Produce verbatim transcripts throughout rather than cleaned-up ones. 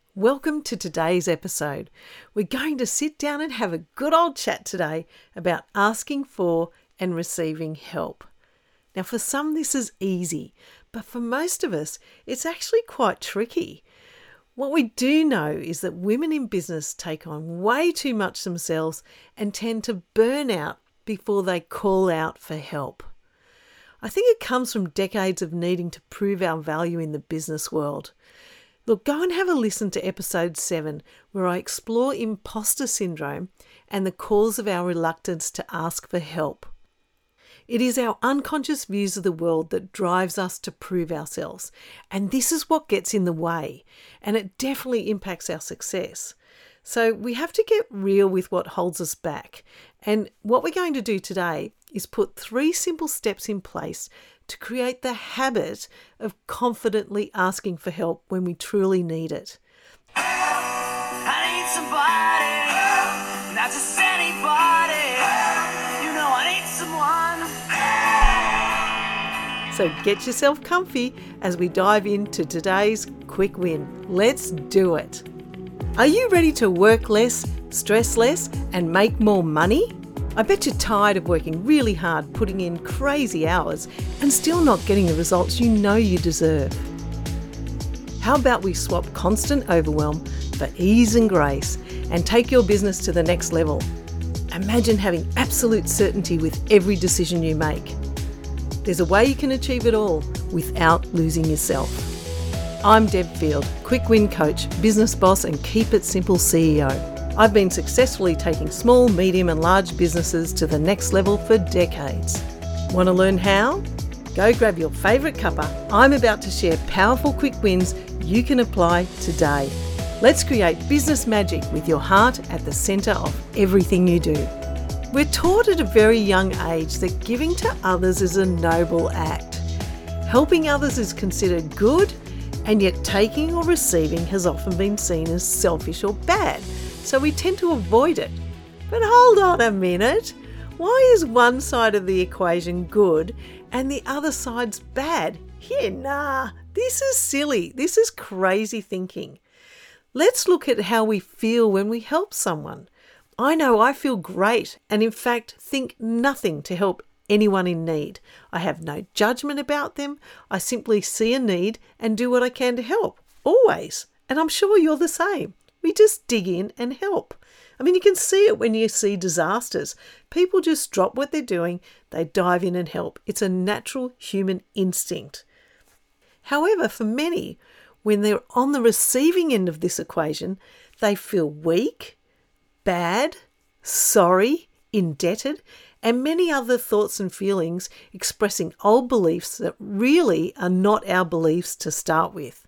Welcome to today's episode. We're going to sit down and have a good old chat today about asking for and receiving help. Now, for some, this is easy, but for most of us, it's actually quite tricky. What we do know is that women in business take on way too much themselves and tend to burn out before they call out for help. I think it comes from decades of needing to prove our value in the business world. Look, go and have a listen to episode seven, where I explore imposter syndrome and the cause of our reluctance to ask for help. It is our unconscious views of the world that drives us to prove ourselves, and this is what gets in the way, and it definitely impacts our success. So we have to get real with what holds us back, and what we're going to do today is put three simple steps in place to create the habit of confidently asking for help when we truly need it. I need somebody, not just anybody. You know I need someone. So get yourself comfy as we dive into today's quick win. Let's do it. Are you ready to work less, stress less, and make more money? I bet you're tired of working really hard, putting in crazy hours, and still not getting the results you know you deserve. How about we swap constant overwhelm for ease and grace and take your business to the next level? Imagine having absolute certainty with every decision you make. There's a way you can achieve it all without losing yourself. I'm Deb Field, Quick Win Coach, business boss and Keep It Simple C E O. I've been successfully taking small, medium and large businesses to the next level for decades. Want to learn how? Go grab your favourite cuppa. I'm about to share powerful quick wins you can apply today. Let's create business magic with your heart at the centre of everything you do. We're taught at a very young age that giving to others is a noble act. Helping others is considered good, and yet taking or receiving has often been seen as selfish or bad. So we tend to avoid it. But hold on a minute. Why is one side of the equation good and the other side's bad? Yeah, nah, this is silly. This is crazy thinking. Let's look at how we feel when we help someone. I know I feel great and in fact think nothing to help anyone in need. I have no judgment about them. I simply see a need and do what I can to help. Always. And I'm sure you're the same. We just dig in and help. I mean, you can see it when you see disasters. People just drop what they're doing, they dive in and help. It's a natural human instinct. However, for many, when they're on the receiving end of this equation, they feel weak, bad, sorry, indebted, and many other thoughts and feelings expressing old beliefs that really are not our beliefs to start with.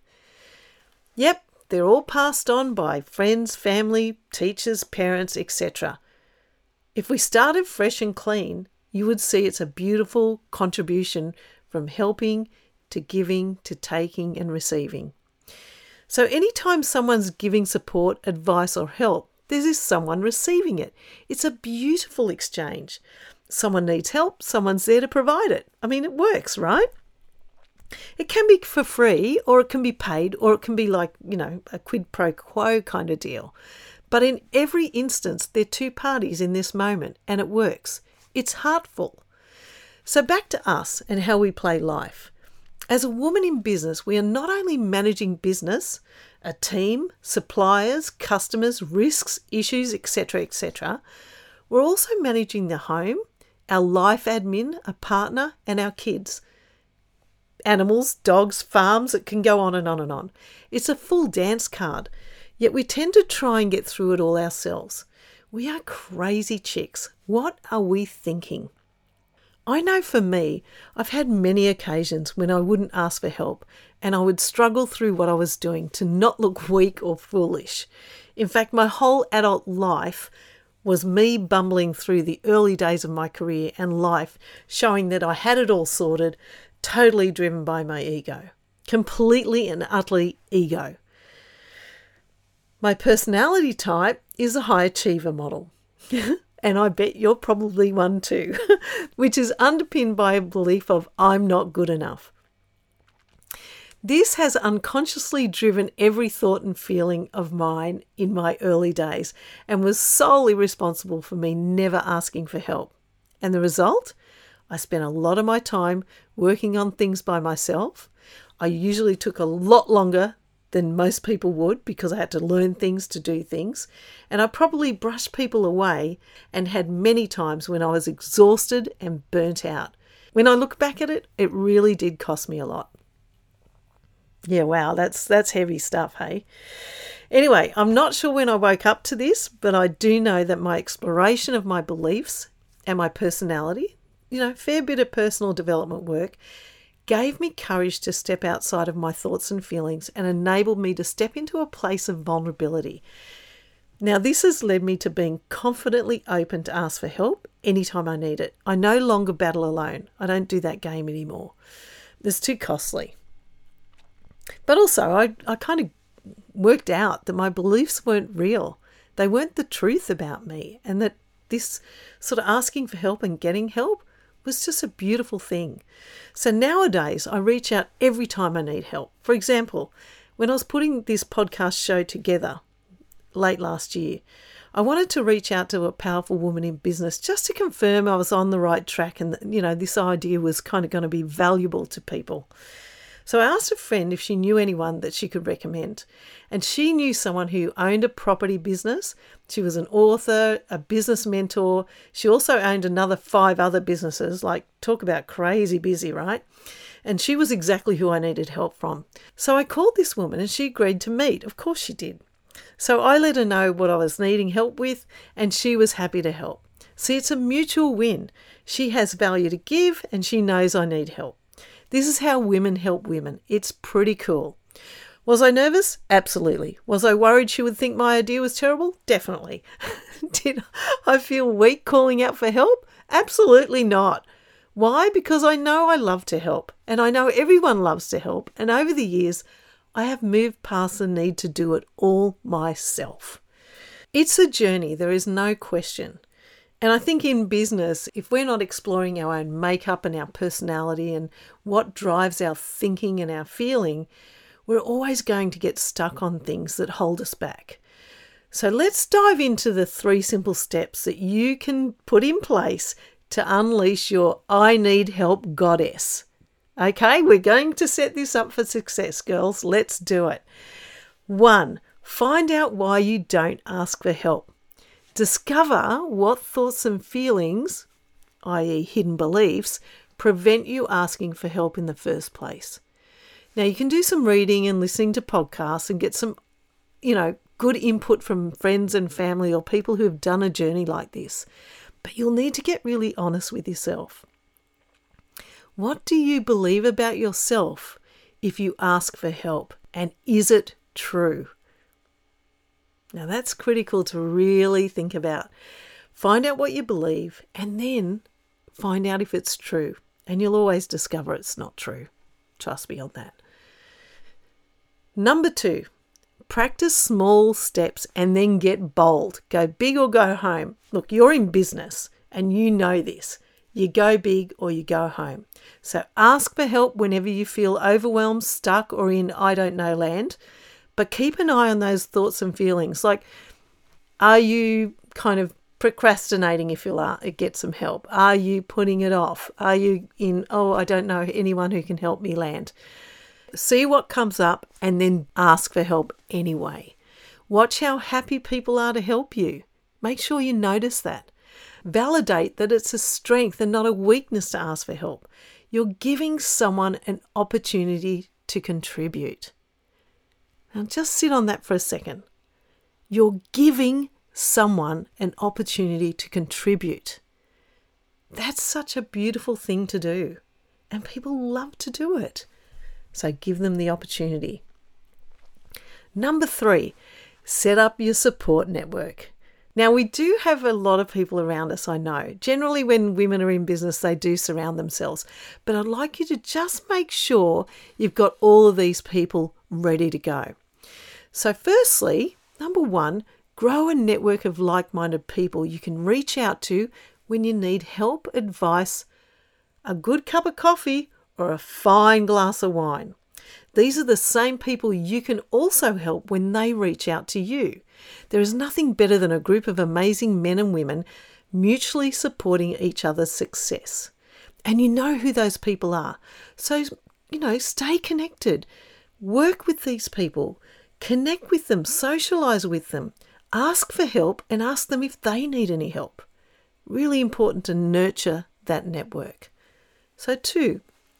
Yep. They're all passed on by friends, family, teachers, parents, et cetera. If we started fresh and clean, you would see it's a beautiful contribution from helping to giving to taking and receiving. So anytime someone's giving support, advice or help, there's someone receiving it. It's a beautiful exchange. Someone needs help, someone's there to provide it. I mean, it works, right? It can be for free, or it can be paid, or it can be like, you know, a quid pro quo kind of deal. But in every instance, there are two parties in this moment, and it works. It's heartful. So back to us and how we play life. As a woman in business, we are not only managing business, a team, suppliers, customers, risks, issues, et cetera, et cetera. We're also managing the home, our life admin, a partner, and our kids. Animals, dogs, farms, it can go on and on and on. It's a full dance card, yet we tend to try and get through it all ourselves. We are crazy chicks. What are we thinking? I know for me, I've had many occasions when I wouldn't ask for help and I would struggle through what I was doing to not look weak or foolish. In fact, my whole adult life was me bumbling through the early days of my career and life, showing that I had it all sorted, totally driven by my ego. Completely and utterly ego. My personality type is a high achiever model. And I bet you're probably one too, which is underpinned by a belief of I'm not good enough. This has unconsciously driven every thought and feeling of mine in my early days and was solely responsible for me never asking for help. And the result? I spent a lot of my time working on things by myself. I usually took a lot longer than most people would because I had to learn things to do things. And I probably brushed people away and had many times when I was exhausted and burnt out. When I look back at it, it really did cost me a lot. Yeah, wow, that's that's heavy stuff, hey? Anyway, I'm not sure when I woke up to this, but I do know that my exploration of my beliefs and my personality, you know, fair bit of personal development work, gave me courage to step outside of my thoughts and feelings and enabled me to step into a place of vulnerability. Now, this has led me to being confidently open to ask for help anytime I need it. I no longer battle alone. I don't do that game anymore. It's too costly. But also, I, I kind of worked out that my beliefs weren't real. They weren't the truth about me, and that this sort of asking for help and getting help was just a beautiful thing. So nowadays, I reach out every time I need help. For example, when I was putting this podcast show together late last year, I wanted to reach out to a powerful woman in business just to confirm I was on the right track and, you know, this idea was kind of going to be valuable to people. So I asked a friend if she knew anyone that she could recommend. And she knew someone who owned a property business. She was an author, a business mentor. She also owned another five other businesses, like talk about crazy busy, right? And she was exactly who I needed help from. So I called this woman and she agreed to meet. Of course she did. So I let her know what I was needing help with and she was happy to help. See, it's a mutual win. She has value to give and she knows I need help. This is how women help women. It's pretty cool. Was I nervous? Absolutely. Was I worried she would think my idea was terrible? Definitely. Did I feel weak calling out for help? Absolutely not. Why? Because I know I love to help and I know everyone loves to help. And over the years, I have moved past the need to do it all myself. It's a journey, there is no question. And I think in business, if we're not exploring our own makeup and our personality and what drives our thinking and our feeling, we're always going to get stuck on things that hold us back. So let's dive into the three simple steps that you can put in place to unleash your I need help goddess. Okay, we're going to set this up for success, girls. Let's do it. One, find out why you don't ask for help. Discover what thoughts and feelings, that is hidden beliefs, prevent you asking for help in the first place. Now, you can do some reading and listening to podcasts and get some, you know, good input from friends and family or people who have done a journey like this. But you'll need to get really honest with yourself. What do you believe about yourself if you ask for help? And is it true? Now that's critical to really think about. Find out what you believe and then find out if it's true. And you'll always discover it's not true. Trust me on that. Number two, practice small steps and then get bold. Go big or go home. Look, you're in business and you know this. You go big or you go home. So ask for help whenever you feel overwhelmed, stuck, or in I don't know land. But keep an eye on those thoughts and feelings. Like, are you kind of procrastinating if you are, get some help? Are you putting it off? Are you in, oh, I don't know anyone who can help me land? See what comes up and then ask for help anyway. Watch how happy people are to help you. Make sure you notice that. Validate that it's a strength and not a weakness to ask for help. You're giving someone an opportunity to contribute. Now just sit on that for a second. You're giving someone an opportunity to contribute. That's such a beautiful thing to do. And people love to do it. So give them the opportunity. Number three, set up your support network. Now, we do have a lot of people around us, I know. Generally, when women are in business, they do surround themselves. But I'd like you to just make sure you've got all of these people ready to go. So firstly, number one, grow a network of like-minded people you can reach out to when you need help, advice, a good cup of coffee, or a fine glass of wine. These are the same people you can also help when they reach out to you. There is nothing better than a group of amazing men and women mutually supporting each other's success. And you know who those people are. So, you know, stay connected. Work with these people. Connect with them. Socialize with them. Ask for help and ask them if they need any help. Really important to nurture that network. So two,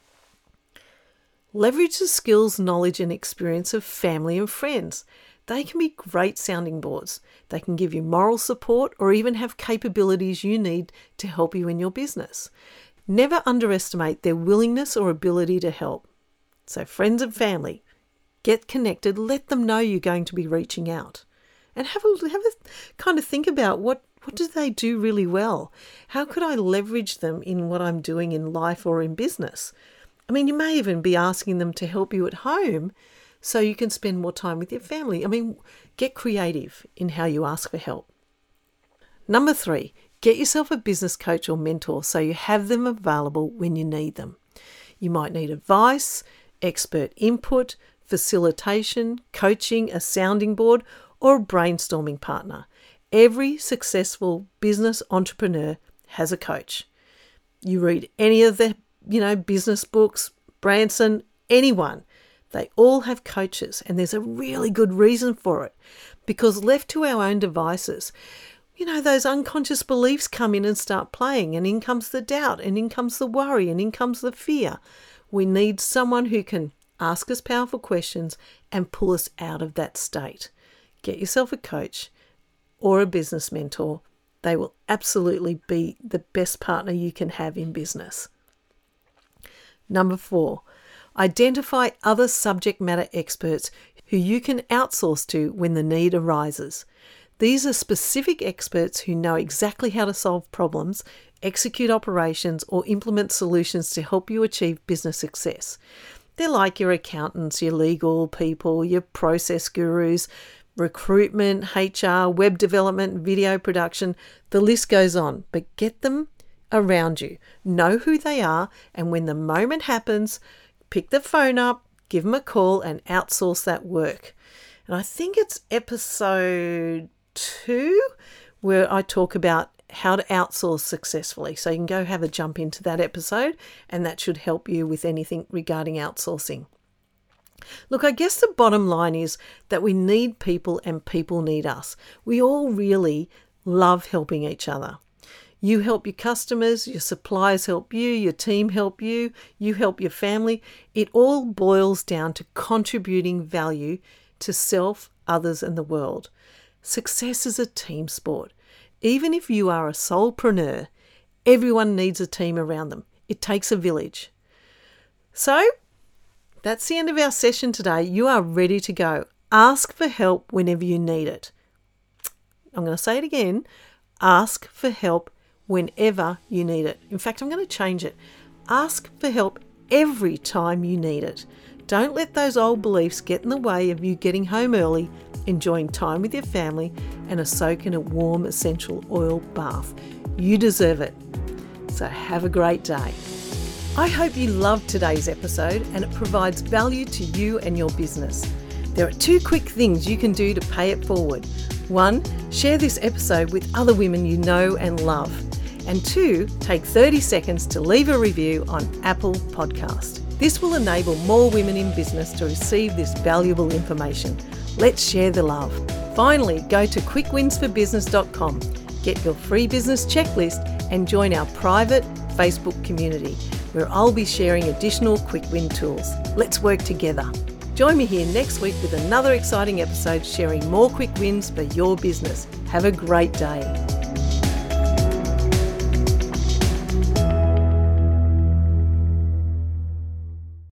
leverage the skills, knowledge and experience of family and friends. They can be great sounding boards. They can give you moral support or even have capabilities you need to help you in your business. Never underestimate their willingness or ability to help. So friends and family, get connected, let them know you're going to be reaching out. And have a, have a kind of think about what, what do they do really well? How could I leverage them in what I'm doing in life or in business? I mean, you may even be asking them to help you at home so you can spend more time with your family. I mean, get creative in how you ask for help. Number three, get yourself a business coach or mentor so you have them available when you need them. You might need advice, expert input, facilitation, coaching, a sounding board, or a brainstorming partner. Every successful business entrepreneur has a coach. You read any of the, you know, business books, Branson, anyone, they all have coaches, and there's a really good reason for it. Because left to our own devices, you know, those unconscious beliefs come in and start playing, and in comes the doubt, and in comes the worry, and in comes the fear. We need someone who can ask us powerful questions and pull us out of that state. Get yourself a coach or a business mentor. They will absolutely be the best partner you can have in business. Number four, identify other subject matter experts who you can outsource to when the need arises. These are specific experts who know exactly how to solve problems, execute operations, or implement solutions to help you achieve business success. They're like your accountants, your legal people, your process gurus, recruitment, H R, web development, video production. The list goes on, but get them around you. Know who they are, and when the moment happens, pick the phone up, give them a call, and outsource that work. And I think it's episode two where I talk about how to outsource successfully. So you can go have a jump into that episode, and that should help you with anything regarding outsourcing. Look, I guess the bottom line is that we need people and people need us. We all really love helping each other. You help your customers, your suppliers help you, your team help you, you help your family. It all boils down to contributing value to self, others, and the world. Success is a team sport. Even if you are a solopreneur, everyone needs a team around them. It takes a village. So, that's the end of our session today. You are ready to go. Ask for help whenever you need it. I'm going to say it again. Ask for help whenever you need it. In fact, I'm going to change it. Ask for help every time you need it. Don't let those old beliefs get in the way of you getting home early, enjoying time with your family, and a soak in a warm essential oil bath. You deserve it. So have a great day. I hope you loved today's episode and it provides value to you and your business. There are two quick things you can do to pay it forward. One, share this episode with other women you know and love. And two, take thirty seconds to leave a review on Apple Podcast. This will enable more women in business to receive this valuable information. Let's share the love. Finally, go to quick wins for business dot com, get your free business checklist, and join our private Facebook community, where I'll be sharing additional quick win tools. Let's work together. Join me here next week with another exciting episode sharing more quick wins for your business. Have a great day.